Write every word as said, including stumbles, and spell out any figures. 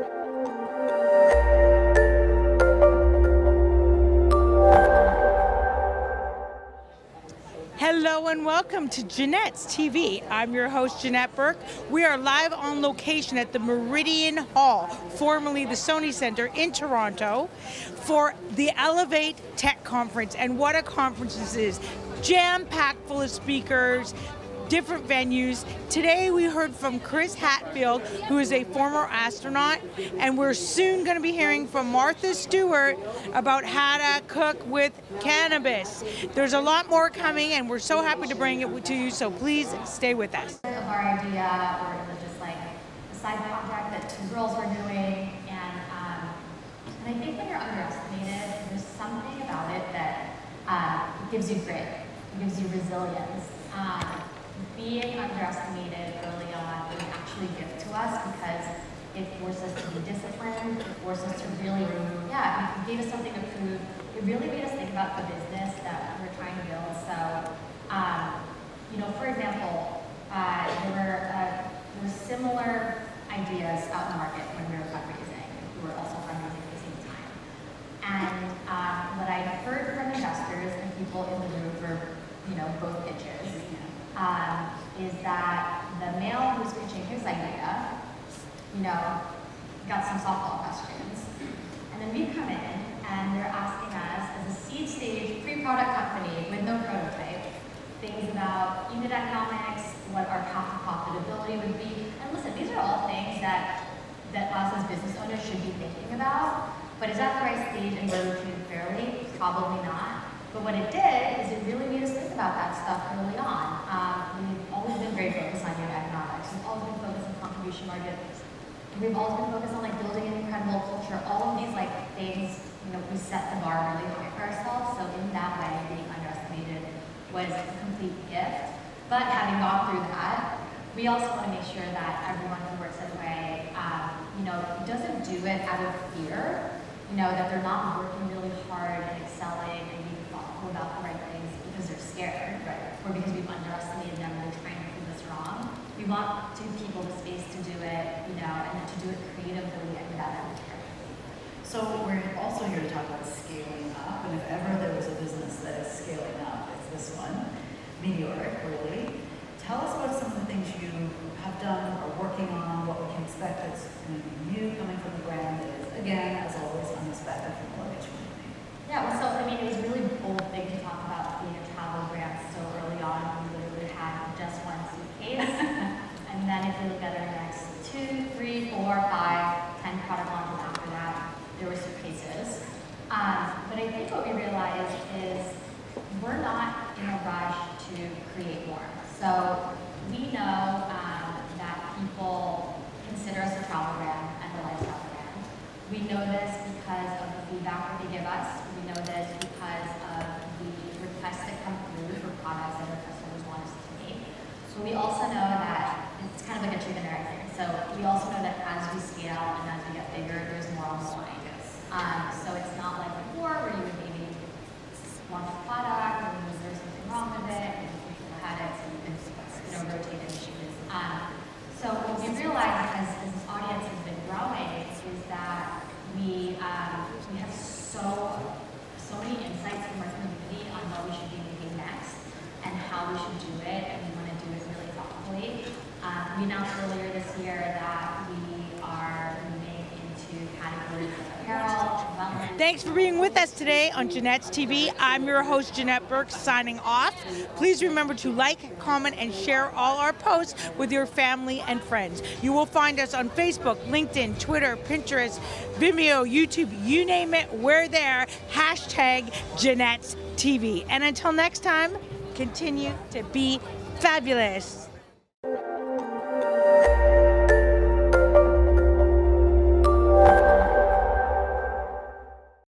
Hello and welcome to Jeanette's T V. I'm your host, Jeanette Burke. We are live on location at the Meridian Hall, formerly the Sony Center in Toronto, for the Elevate Tech Conference. And what a conference this is. Jam-packed full of speakers, different venues. Today we heard from Chris Hadfield, who is a former astronaut, and we're soon going to be hearing from Martha Stewart about how to cook with cannabis. There's a lot more coming, and we're so happy to bring it to you, so please stay with us. Of our idea, or it was just like a side project that two girls were doing, and um, and I think when you're underestimated, there's something about it that uh, gives you grit, gives you resilience. Um, Being underestimated early on was actually a gift to us because it forced us to be disciplined, it forced us to really, yeah, it gave us something to prove. It really made us think about the business that we're trying to build. So, um, you know, for example, uh, there were uh, there were similar ideas out in the market when we were fundraising. We were also fundraising at the same time. And um, what I heard from investors and people in the room for, you know, both pitches, Um, is that the male who's pitching his idea, you know, got some softball questions. And then we come in and they're asking us, as a seed stage pre-product company with no prototype, things about unit economics, what our path to profitability would be. And listen, these are all things that, that us as business owners should be thinking about. But is that the right stage and were we treated fairly? Probably not. But what it did is it really made us think about that stuff early on. Um, we've always been very focused on unit economics. We've always been focused on contribution margins. We've always been focused on like building an incredible culture. All of these like things, you know, we set the bar really high for ourselves. So in that way, being underestimated was a complete gift. But having gone through that, we also want to make sure that everyone who works at Away, um, you know, doesn't do it out of fear. You know, that they're not working really hard and excelling and being thoughtful about the right things because they're scared, right? Or because we've underestimated them and they're trying to prove us wrong. We want to give people the space to do it, you know, and to do it creatively and without any fear. So we're also here to talk about scaling up, and if ever there was a business that is scaling up, it's this one. Meteoric, really. Tell us about some of the things you have done or working on, what we can expect that's going to be new coming from the brand that is, again, as always, unexpected from the Elevate community. Yeah, well, so, I mean, it was really bold thing to talk about being a travel brand so early on. We literally had just one suitcase. And then if you look at our next two, three, four, five, ten product launches after that, there were suitcases. Um, but I think what we realized is we're not in a rush to create more. So we know um, that people consider us a travel brand and a lifestyle brand. We know this because of the feedback that they give us. We know this because of the requests that come through for products that our customers want us to make. So we also know that it's kind of like a chicken and egg thing. So we also know that as we scale and as we get bigger, there's more on the line. Um, so it's not like before where you would maybe launch a product and there's something wrong with it and people had it so you can, you know, rotate and change. Um, so what we realized as, as this audience has been growing is that we um, we have so so many insights from our community on what we should be making next and how we should do it, and we want to do it really thoughtfully. Um, we announced earlier this year that we are moving into categories of apparel, wellness. Thanks for being with us today on Jeanette's T V. I'm your host, Jeanette Burke, signing off. Please remember to like, comment, and share all our posts with your family and friends. You will find us on Facebook, LinkedIn, Twitter, Pinterest, Vimeo, YouTube, you name it, we're there. Hashtag Jeanette's T V. And until next time, continue to be fabulous.